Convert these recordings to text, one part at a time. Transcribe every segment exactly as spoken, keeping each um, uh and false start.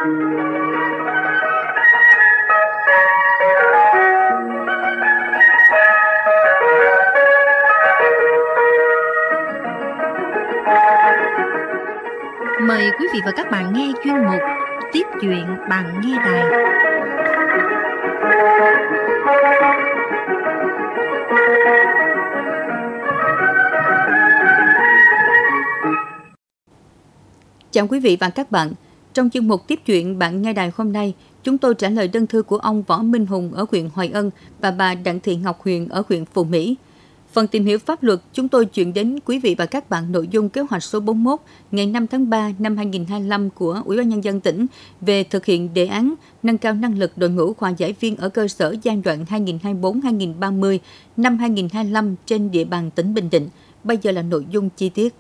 Mời quý vị và các bạn nghe chuyên mục Tiếp chuyện bạn nghe đài. Chào quý vị và các bạn. Trong chuyên mục Tiếp chuyện bạn nghe đài hôm nay, chúng tôi trả lời đơn thư của ông Võ Minh Hùng ở huyện Hoài Ân và bà Đặng Thị Ngọc Huyền ở huyện Phú Mỹ. Phần tìm hiểu pháp luật, chúng tôi chuyển đến quý vị và các bạn nội dung kế hoạch số bốn mươi mốt ngày năm tháng ba năm hai nghìn không trăm hai mươi lăm của Ủy ban Nhân dân tỉnh về thực hiện đề án nâng cao năng lực đội ngũ hòa giải viên ở cơ sở giai đoạn hai nghìn không trăm hai mươi bốn đến hai nghìn không trăm ba mươi năm hai nghìn không trăm hai mươi lăm trên địa bàn tỉnh Bình Định. Bây giờ là nội dung chi tiết.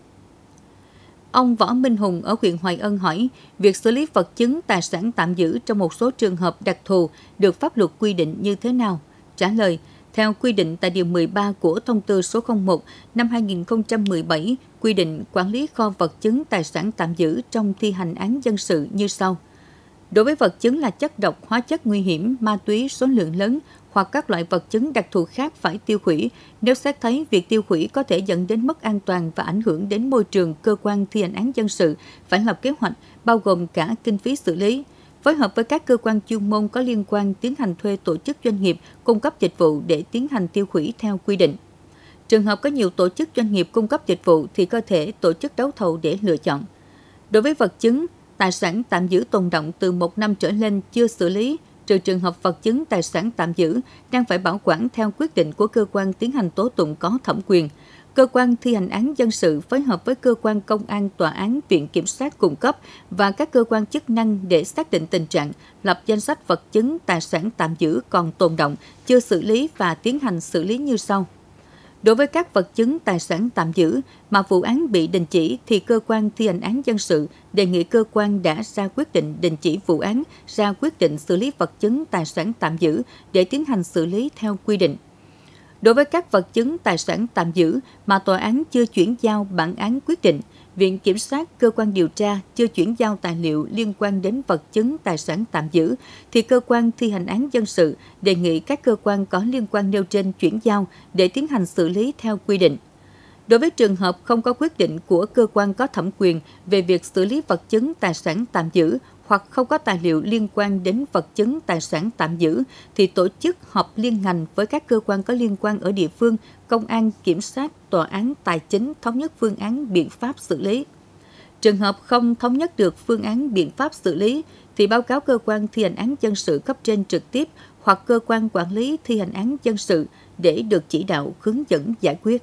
Ông Võ Minh Hùng ở huyện Hoài Ân hỏi, việc xử lý vật chứng tài sản tạm giữ trong một số trường hợp đặc thù được pháp luật quy định như thế nào? Trả lời, theo quy định tại Điều mười ba của Thông tư số không một năm hai nghìn không trăm mười bảy, quy định quản lý kho vật chứng tài sản tạm giữ trong thi hành án dân sự như sau. Đối với vật chứng là chất độc, hóa chất nguy hiểm, ma túy số lượng lớn hoặc các loại vật chứng đặc thù khác phải tiêu hủy, nếu xét thấy việc tiêu hủy có thể dẫn đến mất an toàn và ảnh hưởng đến môi trường, cơ quan thi hành án dân sự phải lập kế hoạch, bao gồm cả kinh phí xử lý. Phối hợp với các cơ quan chuyên môn có liên quan tiến hành thuê tổ chức doanh nghiệp cung cấp dịch vụ để tiến hành tiêu hủy theo quy định. Trường hợp có nhiều tổ chức doanh nghiệp cung cấp dịch vụ thì có thể tổ chức đấu thầu để lựa chọn. Đối với vật chứng, tài sản tạm giữ tồn đọng từ một năm trở lên chưa xử lý, trừ trường hợp vật chứng tài sản tạm giữ đang phải bảo quản theo quyết định của cơ quan tiến hành tố tụng có thẩm quyền, cơ quan thi hành án dân sự phối hợp với cơ quan công an, tòa án, viện kiểm sát cung cấp và các cơ quan chức năng để xác định tình trạng, lập danh sách vật chứng tài sản tạm giữ còn tồn đọng, chưa xử lý và tiến hành xử lý như sau. Đối với các vật chứng tài sản tạm giữ mà vụ án bị đình chỉ thì cơ quan thi hành án dân sự đề nghị cơ quan đã ra quyết định đình chỉ vụ án, ra quyết định xử lý vật chứng tài sản tạm giữ để tiến hành xử lý theo quy định. Đối với các vật chứng tài sản tạm giữ mà tòa án chưa chuyển giao bản án quyết định, viện kiểm sát, cơ quan điều tra chưa chuyển giao tài liệu liên quan đến vật chứng tài sản tạm giữ, thì cơ quan thi hành án dân sự đề nghị các cơ quan có liên quan nêu trên chuyển giao để tiến hành xử lý theo quy định. Đối với trường hợp không có quyết định của cơ quan có thẩm quyền về việc xử lý vật chứng tài sản tạm giữ hoặc không có tài liệu liên quan đến vật chứng tài sản tạm giữ, thì tổ chức họp liên ngành với các cơ quan có liên quan ở địa phương, công an, kiểm sát, tòa án, tài chính thống nhất phương án biện pháp xử lý. Trường hợp không thống nhất được phương án biện pháp xử lý, thì báo cáo cơ quan thi hành án dân sự cấp trên trực tiếp hoặc cơ quan quản lý thi hành án dân sự để được chỉ đạo hướng dẫn giải quyết.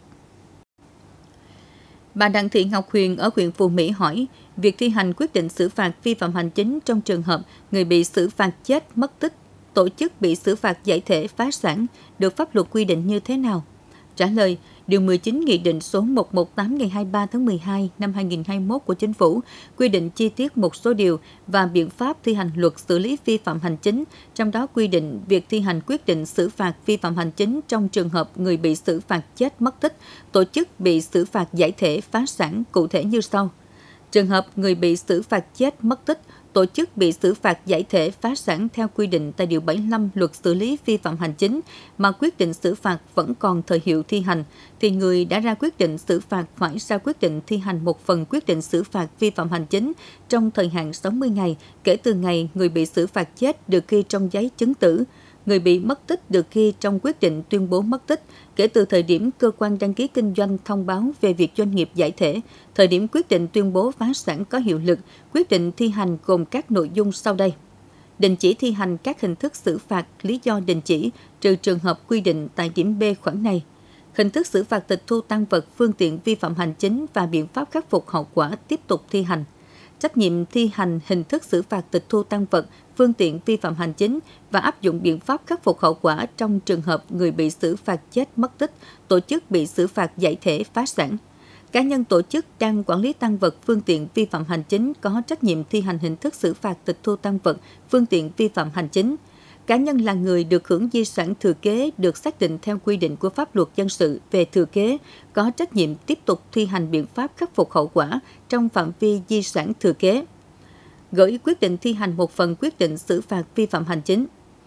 Bà Đặng Thị Ngọc Huyền ở huyện Phú Mỹ hỏi, việc thi hành quyết định xử phạt vi phạm hành chính trong trường hợp người bị xử phạt chết, mất tích, tổ chức bị xử phạt giải thể, phá sản được pháp luật quy định như thế nào? Trả lời, Điều mười chín Nghị định số một trăm mười tám ngày hai mươi ba tháng mười hai năm hai nghìn không trăm hai mươi mốt của Chính phủ quy định chi tiết một số điều và biện pháp thi hành luật xử lý vi phạm hành chính, trong đó quy định việc thi hành quyết định xử phạt vi phạm hành chính trong trường hợp người bị xử phạt chết, mất tích, tổ chức bị xử phạt giải thể, phá sản cụ thể như sau. Trường hợp người bị xử phạt chết, mất tích, tổ chức bị xử phạt giải thể, phá sản theo quy định tại Điều bảy mươi lăm Luật xử lý vi phạm hành chính mà quyết định xử phạt vẫn còn thời hiệu thi hành, thì người đã ra quyết định xử phạt phải ra quyết định thi hành một phần quyết định xử phạt vi phạm hành chính trong thời hạn sáu mươi ngày kể từ ngày người bị xử phạt chết được ghi trong giấy chứng tử. Người bị mất tích được ghi trong quyết định tuyên bố mất tích kể từ thời điểm cơ quan đăng ký kinh doanh thông báo về việc doanh nghiệp giải thể, thời điểm quyết định tuyên bố phá sản có hiệu lực. Quyết định thi hành gồm các nội dung sau đây. Đình chỉ thi hành các hình thức xử phạt, lý do đình chỉ, trừ trường hợp quy định tại điểm B khoản này. Hình thức xử phạt tịch thu tang vật, phương tiện vi phạm hành chính và biện pháp khắc phục hậu quả tiếp tục thi hành. Trách nhiệm thi hành hình thức xử phạt tịch thu tang vật, phương tiện vi phạm hành chính và áp dụng biện pháp khắc phục hậu quả trong trường hợp người bị xử phạt chết, mất tích, tổ chức bị xử phạt giải thể, phá sản. Cá nhân tổ chức đang quản lý tang vật, phương tiện vi phạm hành chính có trách nhiệm thi hành hình thức xử phạt tịch thu tang vật, phương tiện vi phạm hành chính. Cá nhân là người được hưởng di sản thừa kế được xác định theo quy định của pháp luật dân sự về thừa kế, có trách nhiệm tiếp tục thi hành biện pháp khắc phục hậu quả trong phạm vi di sản thừa kế. gửi quyết định thi hành một phần quyết định xử phạt vi phạm hành chính.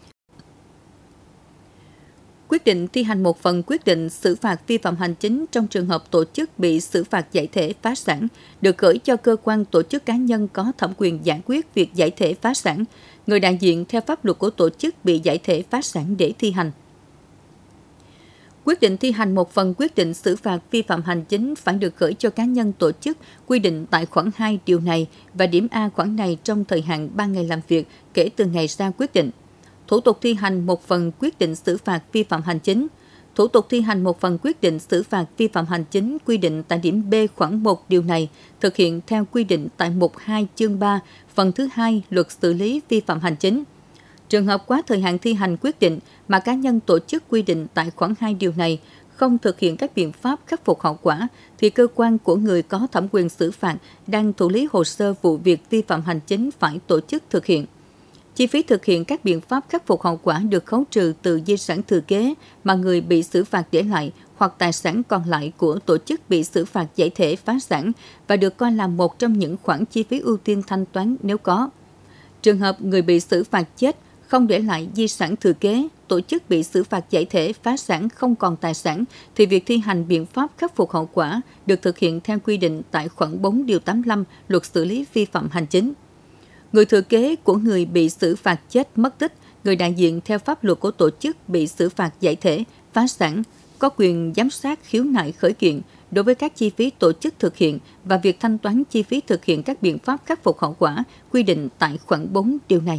Quyết định thi hành một phần quyết định xử phạt vi phạm hành chính trong trường hợp tổ chức bị xử phạt giải thể phá sản được gửi cho cơ quan tổ chức cá nhân có thẩm quyền giải quyết việc giải thể phá sản, người đại diện theo pháp luật của tổ chức bị giải thể phá sản để thi hành. Quyết định thi hành một phần quyết định xử phạt vi phạm hành chính phải được gửi cho cá nhân tổ chức quy định tại khoản hai điều này và điểm A khoản này trong thời hạn ba ngày làm việc kể từ ngày ra quyết định. Thủ tục thi hành một phần quyết định xử phạt vi phạm hành chính. Thủ tục thi hành một phần quyết định xử phạt vi phạm hành chính quy định tại điểm B khoản một điều này thực hiện theo quy định tại mục hai chương ba phần thứ hai Luật xử lý vi phạm hành chính. Trường hợp quá thời hạn thi hành quyết định mà cá nhân tổ chức quy định tại khoản hai điều này không thực hiện các biện pháp khắc phục hậu quả thì cơ quan của người có thẩm quyền xử phạt đang thụ lý hồ sơ vụ việc vi phạm hành chính phải tổ chức thực hiện. Chi phí thực hiện các biện pháp khắc phục hậu quả được khấu trừ từ di sản thừa kế mà người bị xử phạt để lại hoặc tài sản còn lại của tổ chức bị xử phạt giải thể phá sản và được coi là một trong những khoản chi phí ưu tiên thanh toán nếu có. Trường hợp người bị xử phạt chết không để lại di sản thừa kế, tổ chức bị xử phạt giải thể phá sản không còn tài sản thì việc thi hành biện pháp khắc phục hậu quả được thực hiện theo quy định tại khoản bốn điều tám mươi lăm Luật xử lý vi phạm hành chính. Người thừa kế của người bị xử phạt chết mất tích, người đại diện theo pháp luật của tổ chức bị xử phạt giải thể, phá sản, có quyền giám sát khiếu nại khởi kiện đối với các chi phí tổ chức thực hiện và việc thanh toán chi phí thực hiện các biện pháp khắc phục hậu quả quy định tại khoản bốn điều này.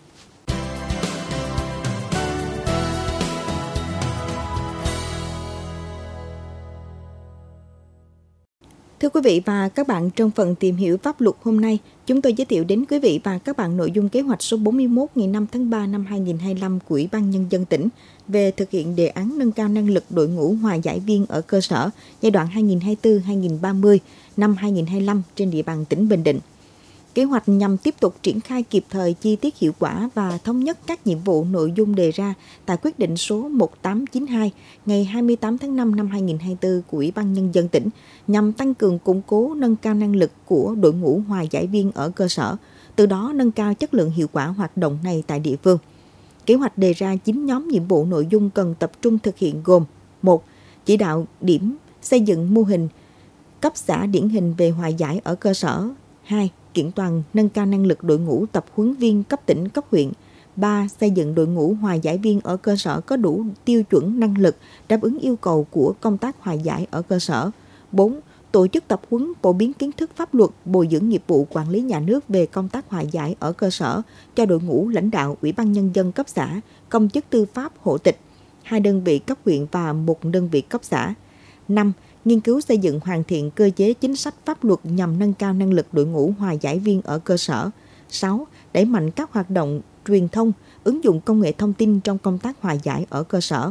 Thưa quý vị và các bạn, trong phần tìm hiểu pháp luật hôm nay, chúng tôi giới thiệu đến quý vị và các bạn nội dung kế hoạch số bốn mươi mốt ngày năm tháng ba năm hai nghìn không trăm hai mươi lăm của Ủy ban Nhân dân tỉnh về thực hiện đề án nâng cao năng lực đội ngũ hòa giải viên ở cơ sở giai đoạn hai nghìn không trăm hai mươi tư đến hai nghìn không trăm ba mươi năm hai nghìn không trăm hai mươi lăm trên địa bàn tỉnh Bình Định. Kế hoạch nhằm tiếp tục triển khai kịp thời, chi tiết, hiệu quả và thống nhất các nhiệm vụ nội dung đề ra tại quyết định số một nghìn tám trăm chín mươi hai ngày hai mươi tám tháng năm năm hai nghìn không trăm hai mươi tư của Ủy ban Nhân dân tỉnh nhằm tăng cường củng cố nâng cao năng lực của đội ngũ hòa giải viên ở cơ sở, từ đó nâng cao chất lượng hiệu quả hoạt động này tại địa phương. Kế hoạch đề ra chín nhóm nhiệm vụ nội dung cần tập trung thực hiện gồm: một. Chỉ đạo điểm xây dựng mô hình cấp xã điển hình về hòa giải ở cơ sở. hai. Kiện toàn nâng cao năng lực đội ngũ tập huấn viên cấp tỉnh, cấp huyện. ba. Xây dựng đội ngũ hòa giải viên ở cơ sở có đủ tiêu chuẩn năng lực đáp ứng yêu cầu của công tác hòa giải ở cơ sở. bốn. Tổ chức tập huấn phổ biến kiến thức pháp luật, bồi dưỡng nghiệp vụ quản lý nhà nước về công tác hòa giải ở cơ sở cho đội ngũ lãnh đạo Ủy ban Nhân dân cấp xã, công chức tư pháp hộ tịch, hai đơn vị cấp huyện và một đơn vị cấp xã. năm. Nghiên cứu xây dựng hoàn thiện cơ chế chính sách pháp luật nhằm nâng cao năng lực đội ngũ hòa giải viên ở cơ sở. sáu. Đẩy mạnh các hoạt động truyền thông, ứng dụng công nghệ thông tin trong công tác hòa giải ở cơ sở.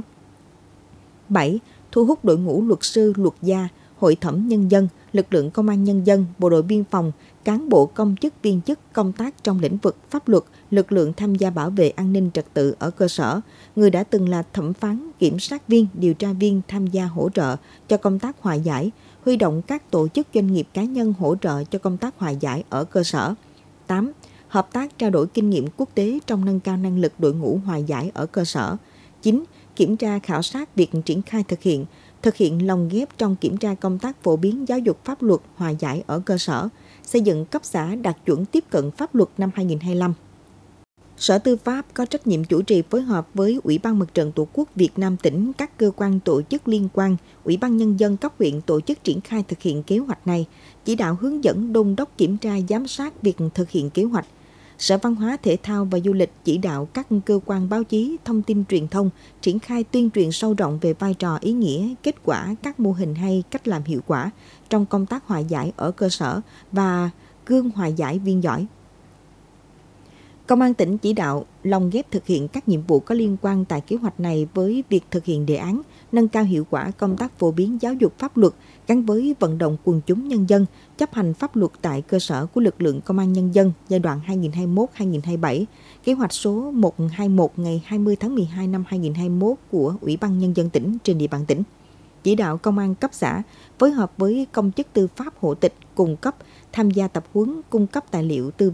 bảy. Thu hút đội ngũ luật sư, luật gia, hội thẩm nhân dân, lực lượng công an nhân dân, bộ đội biên phòng, cán bộ công chức viên chức công tác trong lĩnh vực pháp luật, lực lượng tham gia bảo vệ an ninh trật tự ở cơ sở, người đã từng là thẩm phán, kiểm sát viên, điều tra viên tham gia hỗ trợ cho công tác hòa giải, huy động các tổ chức doanh nghiệp cá nhân hỗ trợ cho công tác hòa giải ở cơ sở. tám. Hợp tác trao đổi kinh nghiệm quốc tế trong nâng cao năng lực đội ngũ hòa giải ở cơ sở. chín. Kiểm tra khảo sát việc triển khai thực hiện, thực hiện lồng ghép trong kiểm tra công tác phổ biến giáo dục pháp luật hòa giải ở cơ sở, xây dựng cấp xã đạt chuẩn tiếp cận pháp luật năm hai nghìn không trăm hai mươi lăm. Sở Tư pháp có trách nhiệm chủ trì phối hợp với Ủy ban Mặt trận Tổ quốc Việt Nam tỉnh, các cơ quan tổ chức liên quan, Ủy ban Nhân dân cấp huyện tổ chức triển khai thực hiện kế hoạch này, chỉ đạo hướng dẫn đôn đốc kiểm tra giám sát việc thực hiện kế hoạch. Sở Văn hóa, Thể thao và Du lịch chỉ đạo các cơ quan báo chí, thông tin truyền thông triển khai tuyên truyền sâu rộng về vai trò, ý nghĩa, kết quả, các mô hình hay cách làm hiệu quả trong công tác hòa giải ở cơ sở và gương hòa giải viên giỏi. Công an tỉnh chỉ đạo lồng ghép thực hiện các nhiệm vụ có liên quan tại kế hoạch này với việc thực hiện đề án nâng cao hiệu quả công tác phổ biến giáo dục pháp luật gắn với vận động quần chúng nhân dân chấp hành pháp luật tại cơ sở của lực lượng Công an Nhân dân giai đoạn hai nghìn không trăm hai mươi mốt đến hai nghìn không trăm hai mươi bảy, kế hoạch số một nghìn hai mươi mốt ngày hai mươi tháng mười hai năm hai nghìn không trăm hai mươi mốt của Ủy ban Nhân dân tỉnh trên địa bàn tỉnh. Chỉ đạo công an cấp xã phối hợp với công chức tư pháp hộ tịch cung cấp, tham gia tập huấn, cung cấp tài liệu tư vấn,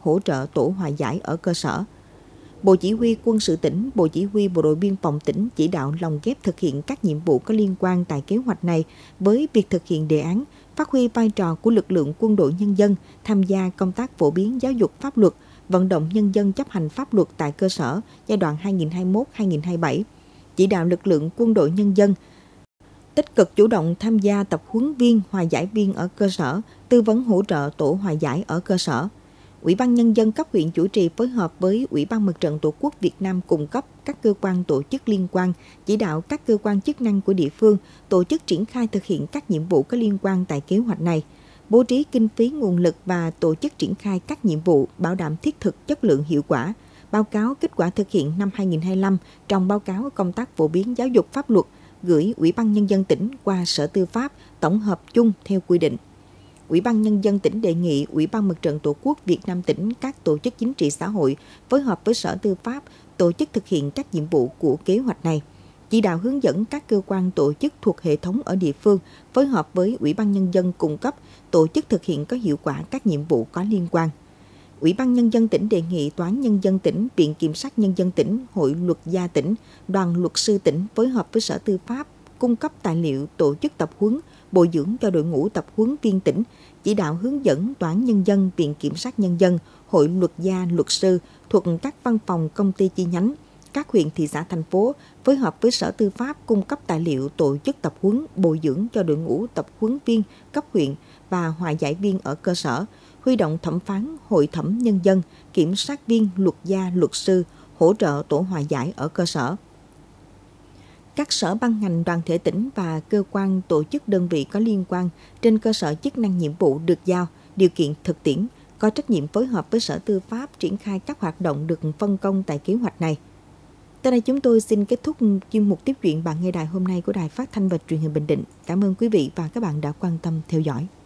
hỗ trợ tổ hòa giải ở cơ sở. Bộ Chỉ huy Quân sự tỉnh, Bộ Chỉ huy Bộ đội Biên phòng tỉnh chỉ đạo lồng ghép thực hiện các nhiệm vụ có liên quan tại kế hoạch này với việc thực hiện đề án, phát huy vai trò của lực lượng quân đội nhân dân tham gia công tác phổ biến giáo dục pháp luật, vận động nhân dân chấp hành pháp luật tại cơ sở giai đoạn hai nghìn không trăm hai mươi mốt đến hai nghìn không trăm hai mươi bảy. Chỉ đạo lực lượng quân đội nhân dân tích cực chủ động tham gia tập huấn viên, hòa giải viên ở cơ sở, tư vấn hỗ trợ tổ hòa giải ở cơ sở. Ủy ban Nhân dân cấp huyện chủ trì phối hợp với Ủy ban Mặt trận Tổ quốc Việt Nam cung cấp các cơ quan tổ chức liên quan, chỉ đạo các cơ quan chức năng của địa phương tổ chức triển khai thực hiện các nhiệm vụ có liên quan tại kế hoạch này, bố trí kinh phí nguồn lực và tổ chức triển khai các nhiệm vụ bảo đảm thiết thực, chất lượng, hiệu quả, báo cáo kết quả thực hiện năm hai nghìn không trăm hai mươi lăm trong báo cáo công tác phổ biến giáo dục pháp luật gửi Ủy ban Nhân dân tỉnh qua Sở Tư pháp tổng hợp chung theo quy định. Ủy ban Nhân dân tỉnh đề nghị Ủy ban Mặt trận Tổ quốc Việt Nam tỉnh, các tổ chức chính trị xã hội phối hợp với Sở Tư pháp tổ chức thực hiện các nhiệm vụ của kế hoạch này, chỉ đạo hướng dẫn các cơ quan tổ chức thuộc hệ thống ở địa phương phối hợp với Ủy ban Nhân dân cung cấp tổ chức thực hiện có hiệu quả các nhiệm vụ có liên quan. Ủy ban Nhân dân tỉnh đề nghị Tòa án Nhân dân tỉnh, Viện Kiểm sát Nhân dân tỉnh, Hội Luật gia tỉnh, Đoàn Luật sư tỉnh phối hợp với Sở Tư pháp cung cấp tài liệu tổ chức tập huấn, bồi dưỡng cho đội ngũ tập huấn viên tỉnh, chỉ đạo hướng dẫn Tòa án Nhân dân, Viện Kiểm sát Nhân dân, Hội Luật gia, luật sư thuộc các văn phòng công ty chi nhánh, các huyện, thị xã, thành phố phối hợp với Sở Tư pháp cung cấp tài liệu tổ chức tập huấn, bồi dưỡng cho đội ngũ tập huấn viên cấp huyện và hòa giải viên ở cơ sở, huy động thẩm phán, hội thẩm nhân dân, kiểm sát viên, luật gia, luật sư hỗ trợ tổ hòa giải ở cơ sở. Các sở ban ngành, đoàn thể tỉnh và cơ quan tổ chức đơn vị có liên quan trên cơ sở chức năng nhiệm vụ được giao, điều kiện thực tiễn, có trách nhiệm phối hợp với Sở Tư pháp triển khai các hoạt động được phân công tại kế hoạch này. Tới đây chúng tôi xin kết thúc chuyên mục tiếp chuyện bạn nghe đài hôm nay của Đài Phát thanh và Truyền hình Bình Định. Cảm ơn quý vị và các bạn đã quan tâm theo dõi.